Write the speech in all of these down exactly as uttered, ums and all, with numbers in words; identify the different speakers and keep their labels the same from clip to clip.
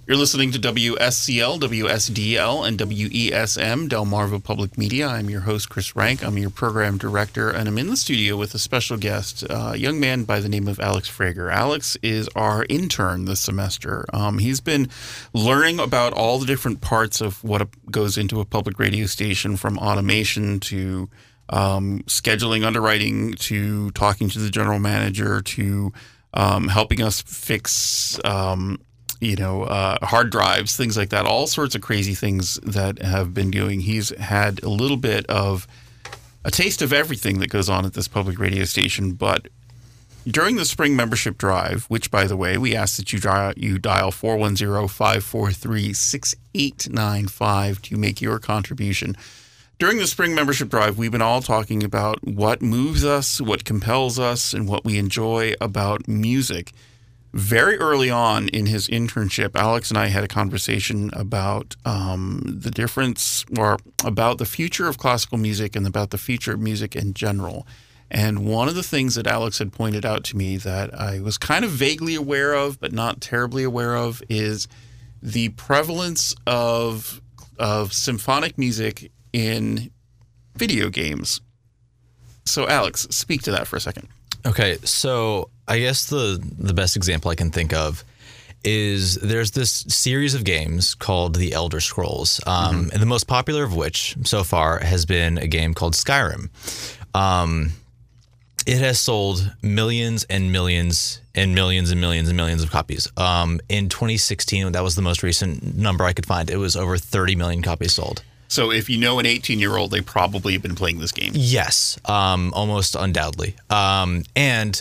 Speaker 1: You're listening to W S C L, W S D L, and W E S M, Delmarva Public Media. I'm your host, Chris Rank. I'm your program director, and I'm in the studio with a special guest, a young man by the name of Alex Frager. Alex is our intern this semester. Um, he's been learning about all the different parts of what goes into a public radio station, from automation to um, scheduling, underwriting, to talking to the general manager, to um, helping us fix um you know, uh, hard drives, things like that, all sorts of crazy things that have been doing. He's had a little bit of a taste of everything that goes on at this public radio station. But during the spring membership drive, which, by the way, we ask that you dial, you dial four one zero, five four three, six eight nine five to make your contribution. During the spring membership drive, we've been all talking about what moves us, what compels us, and what we enjoy about music. Very early on in his internship, Alex and I had a conversation about um, the difference, or about the future of classical music and about the future of music in general. And one of the things that Alex had pointed out to me that I was kind of vaguely aware of, but not terribly aware of, is the prevalence of of symphonic music in video games. So, Alex, speak to that for a second.
Speaker 2: Okay, so I guess the the best example I can think of is there's this series of games called The Elder Scrolls, um, mm-hmm. and the most popular of which so far has been a game called Skyrim. Um, it has sold millions and millions and millions and millions and millions of copies. Um, in twenty sixteen, that was the most recent number I could find. It was over thirty million copies sold.
Speaker 1: So if you know an eighteen-year-old, they probably have been playing this game.
Speaker 2: Yes, um, almost undoubtedly. Um, and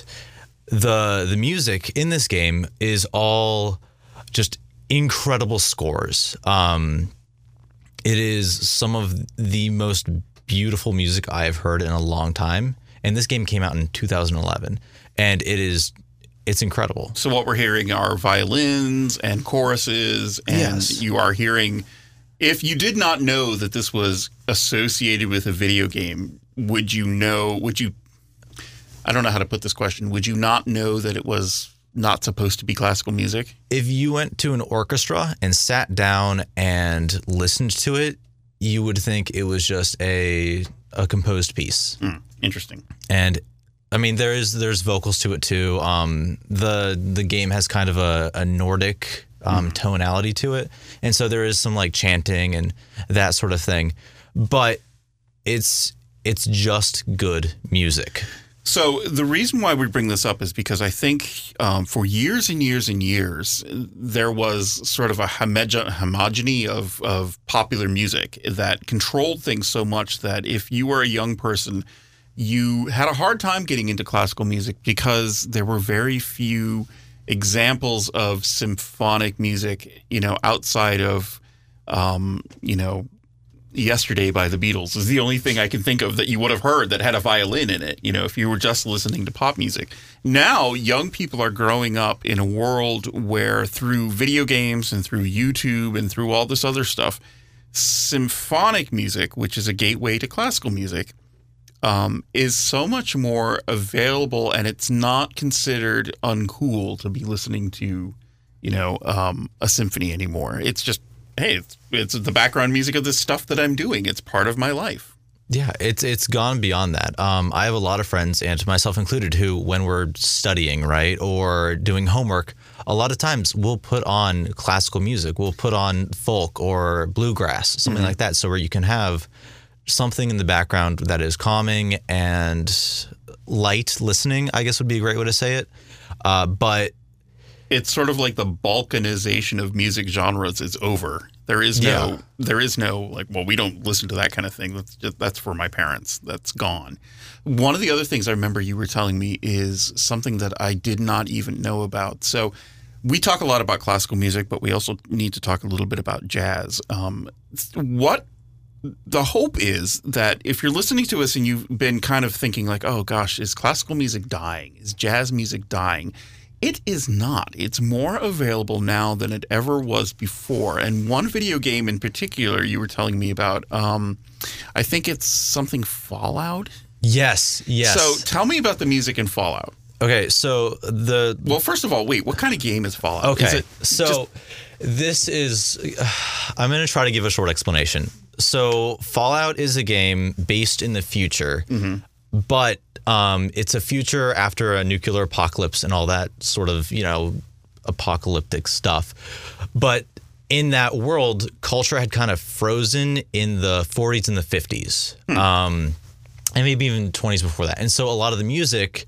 Speaker 2: the the music in this game is all just incredible scores. Um, it is some of the most beautiful music I have heard in a long time. And this game came out in two thousand eleven, and it is it's incredible.
Speaker 1: So what we're hearing are violins and choruses, and
Speaker 2: yes.
Speaker 1: you are hearing. If you did not know that this was associated with a video game, would you know, would you, I don't know how to put this question, would you not know that it was not supposed to be classical music?
Speaker 2: If you went to an orchestra and sat down and listened to it, you would think it was just a a composed piece.
Speaker 1: Mm, interesting.
Speaker 2: And I mean, there is there's vocals to it too. Um, the the game has kind of a, a Nordic Um, tonality to it. And so there is some like chanting and that sort of thing. But it's it's just good music.
Speaker 1: So the reason why we bring this up is because I think um, for years and years and years, there was sort of a homoge- homogeny of, of popular music that controlled things so much that if you were a young person, you had a hard time getting into classical music because there were very few examples of symphonic music, you know, outside of, um, you know, Yesterday by the Beatles is the only thing I can think of that you would have heard that had a violin in it, you know, if you were just listening to pop music. Now, young people are growing up in a world where through video games and through YouTube and through all this other stuff, symphonic music, which is a gateway to classical music, Um, is so much more available, and it's not considered uncool to be listening to, you know, um, a symphony anymore. It's just, hey, it's, it's the background music of this stuff that I'm doing. It's part of my life.
Speaker 2: Yeah, it's it's gone beyond that. Um, I have a lot of friends, and myself included, who, when we're studying, right, or doing homework, a lot of times we'll put on classical music. We'll put on folk or bluegrass, something mm-hmm. like that, so where you can have something in the background that is calming and light listening, I guess would be a great way to say it. Uh, but
Speaker 1: it's sort of like the balkanization of music genres is over. There is no,
Speaker 2: yeah.
Speaker 1: there is no like, well, we don't listen to that kind of thing. That's just, that's for my parents. That's gone. One of the other things I remember you were telling me is something that I did not even know about. So we talk a lot about classical music, but we also need to talk a little bit about jazz. Um, what The hope is that if you're listening to us and you've been kind of thinking like, oh gosh, is classical music dying? Is jazz music dying? It is not. It's more available now than it ever was before. And one video game in particular you were telling me about, um, I think it's something Fallout?
Speaker 2: Yes, yes.
Speaker 1: So tell me about the music in Fallout.
Speaker 2: Okay, so the
Speaker 1: Well, first of all, wait, what kind of game is Fallout?
Speaker 2: okay,
Speaker 1: Is it
Speaker 2: so
Speaker 1: just-
Speaker 2: this is uh, I'm going to try to give a short explanation. So Fallout is a game based in the future,
Speaker 1: Mm-hmm.
Speaker 2: but um, it's a future after a nuclear apocalypse and all that sort of, you know, apocalyptic stuff. But in that world, culture had kind of frozen in the forties and the fifties,
Speaker 1: Hmm.
Speaker 2: um, and maybe even twenties before that. And so a lot of the music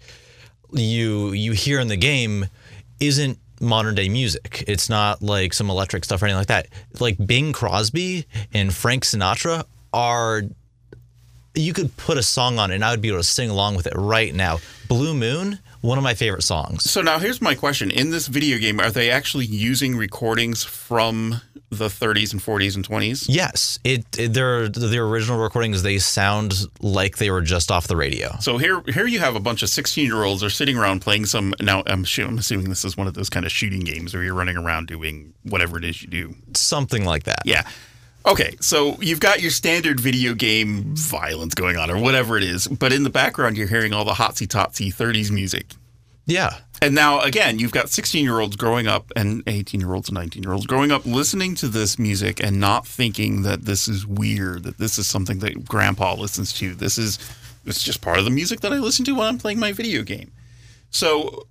Speaker 2: you you hear in the game isn't modern day music. It's not like some electric stuff or anything like that. Like Bing Crosby and Frank Sinatra are, you could put a song on it and I would be able to sing along with it right now. Blue Moon, one of my favorite songs.
Speaker 1: So now here's my question. In this video game, are they actually using recordings from the thirties and forties and twenties?
Speaker 2: Yes, it, it their the original recordings, they sound like they were just off the radio.
Speaker 1: So here here you have a bunch of sixteen-year-olds are sitting around playing some, now I'm, assu- I'm assuming this is one of those kind of shooting games where you're running around doing whatever it is you do.
Speaker 2: Something like that.
Speaker 1: Yeah. Okay, so you've got your standard video game violence going on or whatever it is, but in the background you're hearing all the hotsy-totsy thirties music.
Speaker 2: Yeah.
Speaker 1: And now, again, you've got sixteen-year-olds growing up and eighteen-year-olds and nineteen-year-olds growing up listening to this music and not thinking that this is weird, that this is something that grandpa listens to. This is it's just part of the music that I listen to when I'm playing my video game. So,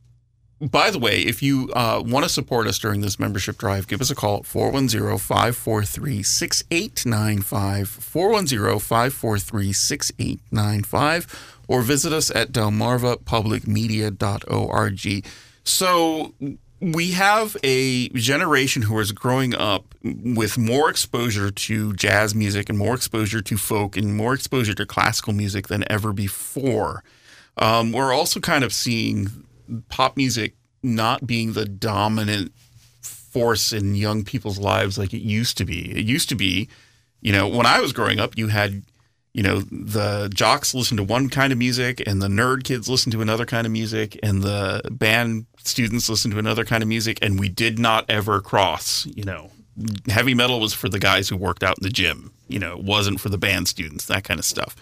Speaker 1: by the way, if you uh, want to support us during this membership drive, give us a call at four one zero, five four three, six eight nine five, four one zero, five four three, six eight nine five, or visit us at delmarva public media dot org. So we have a generation who is growing up with more exposure to jazz music and more exposure to folk and more exposure to classical music than ever before. Um, we're also kind of seeing pop music not being the dominant force in young people's lives like it used to be. It used to be, you know, when I was growing up, you had, you know, the jocks listen to one kind of music and the nerd kids listen to another kind of music and the band students listen to another kind of music, and we did not ever cross, you know. Heavy metal was for the guys who worked out in the gym, you know, it wasn't for the band students, that kind of stuff.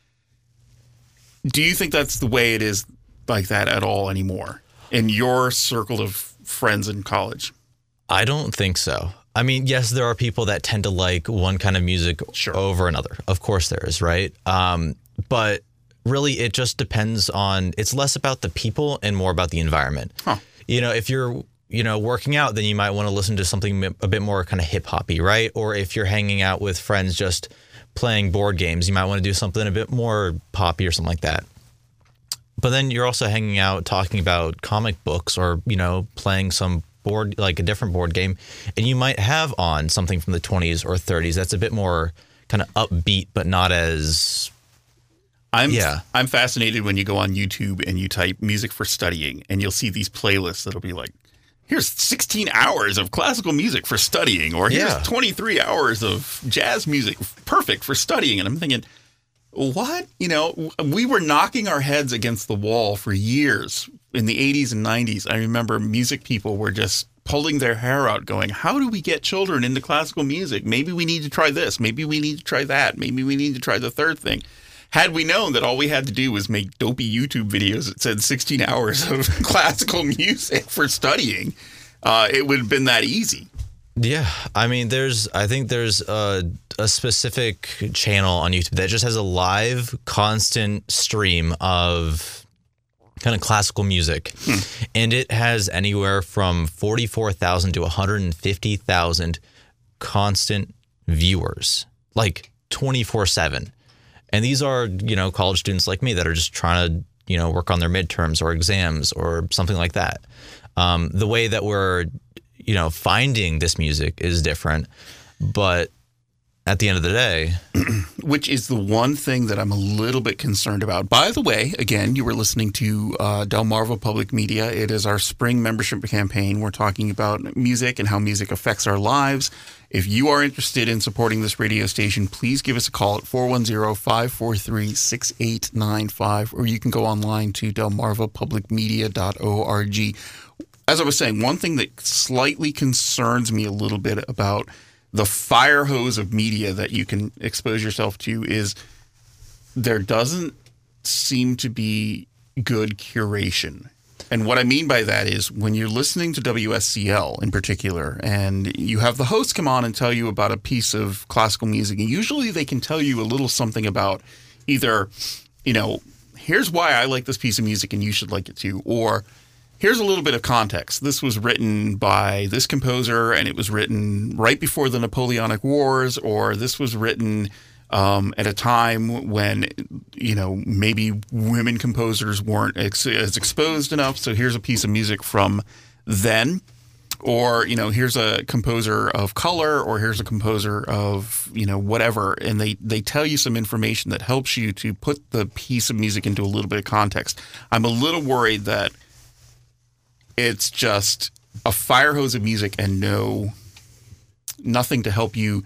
Speaker 1: Do you think that's the way it is like that at all anymore in your circle of friends in college?
Speaker 2: I don't think so. I mean, yes, there are people that tend to like one kind of music
Speaker 1: Sure.
Speaker 2: over another. Of course there is, right? Um, but really, it just depends on, it's less about the people and more about the environment.
Speaker 1: Huh.
Speaker 2: You know, if you're, you know, working out, then you might want to listen to something a bit more kind of hip hoppy, right? Or if you're hanging out with friends just playing board games, you might want to do something a bit more poppy or something like that. But then you're also hanging out talking about comic books or, you know, playing some board, like a different board game. And you might have on something from the twenties or thirties that's a bit more kind of upbeat, but not as...
Speaker 1: I'm
Speaker 2: Yeah.
Speaker 1: I'm fascinated when you go on YouTube and you type music for studying and you'll see these playlists that'll be like, here's sixteen hours of classical music for studying, or here's
Speaker 2: Yeah.
Speaker 1: twenty-three hours of jazz music perfect for studying. And I'm thinking, what? You know, we were knocking our heads against the wall for years in the eighties and nineties. I remember music people were just pulling their hair out going, how do we get children into classical music? Maybe we need to try this. Maybe we need to try that. Maybe we need to try the third thing. Had we known that all we had to do was make dopey YouTube videos that said sixteen hours of classical music for studying, uh, it would have been that easy.
Speaker 2: Yeah, I mean, there's, I think there's a, a specific channel on YouTube that just has a live, constant stream of kind of classical music. Hmm. And it has anywhere from forty-four thousand to one hundred fifty thousand constant viewers, like twenty-four seven. And these are, you know, college students like me that are just trying to, you know, work on their midterms or exams or something like that. Um, the way that we're, you know, finding this music is different, but at the end of the day,
Speaker 1: which is the one thing that I'm a little bit concerned about. By the way, again, you were listening to uh, Delmarva Public Media. It is our spring membership campaign. We're talking about music and how music affects our lives. If you are interested in supporting this radio station, please give us a call at four one zero, five four three, six eight nine five, or you can go online to delmarva public media dot org. As I was saying, one thing that slightly concerns me a little bit about the fire hose of media that you can expose yourself to is there doesn't seem to be good curation. And what I mean by that is when you're listening to W S C L in particular, and you have the host come on and tell you about a piece of classical music, and usually they can tell you a little something about either, you know, here's why I like this piece of music and you should like it too, or here's a little bit of context. This was written by this composer and it was written right before the Napoleonic Wars, or this was written Um, at a time when, you know, maybe women composers weren't ex- as exposed enough. So here's a piece of music from then. Or, you know, here's a composer of color, or here's a composer of, you know, whatever. And they, they tell you some information that helps you to put the piece of music into a little bit of context. I'm a little worried that it's just a fire hose of music and no, nothing to help you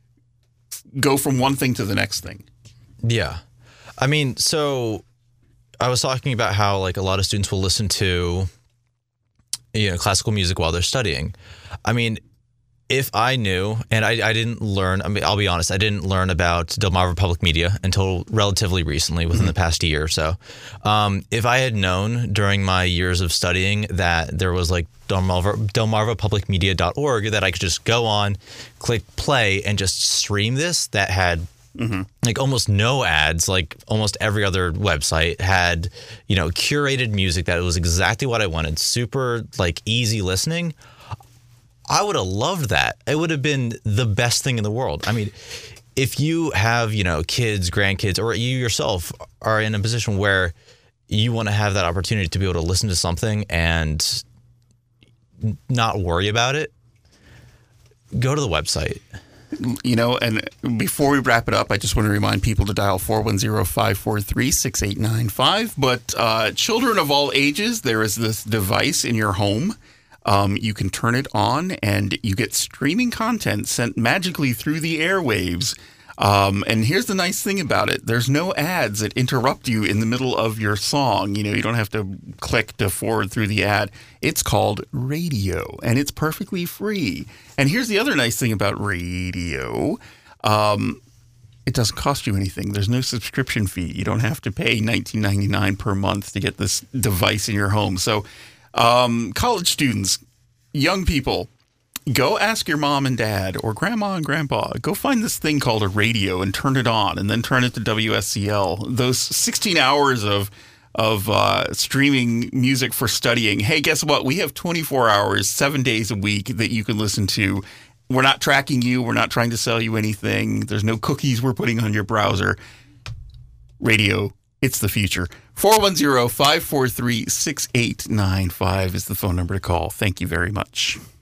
Speaker 1: go from one thing to the next thing.
Speaker 2: Yeah. I mean, so I was talking about how like a lot of students will listen to, you know, classical music while they're studying. I mean, if I knew, and I, I didn't learn, I mean, I'll be honest, I didn't learn about Delmarva Public Media until relatively recently, within mm-hmm. the past year or so. Um, if I had known during my years of studying that there was like Delmarva, Delmarva Public Media dot org, that I could just go on, click play, and just stream this, that had mm-hmm. like almost no ads, like almost every other website had, you know, curated music that was exactly what I wanted, super like easy listening, I would have loved that. It would have been the best thing in the world. I mean, if you have, you know, kids, grandkids, or you yourself are in a position where you want to have that opportunity to be able to listen to something and not worry about it, go to the website.
Speaker 1: You know, and before we wrap it up, I just want to remind people to dial four one zero, five four three, six eight nine five. But uh, children of all ages, there is this device in your home. Um, you can turn it on and you get streaming content sent magically through the airwaves. Um, and here's the nice thing about it. There's no ads that interrupt you in the middle of your song. You know, you don't have to click to forward through the ad. It's called radio, and it's perfectly free. And here's the other nice thing about radio. Um, it doesn't cost you anything. There's no subscription fee. You don't have to pay nineteen ninety-nine per month to get this device in your home. So um, college students, young people, go ask your mom and dad or grandma and grandpa. Go find this thing called a radio and turn it on, and then turn it to W S C L. Those sixteen hours of of uh, streaming music for studying. Hey, guess what? We have twenty-four hours, seven days a week that you can listen to. We're not tracking you. We're not trying to sell you anything. There's no cookies we're putting on your browser. Radio, it's the future. four one zero, five four three, six eight nine five is the phone number to call. Thank you very much.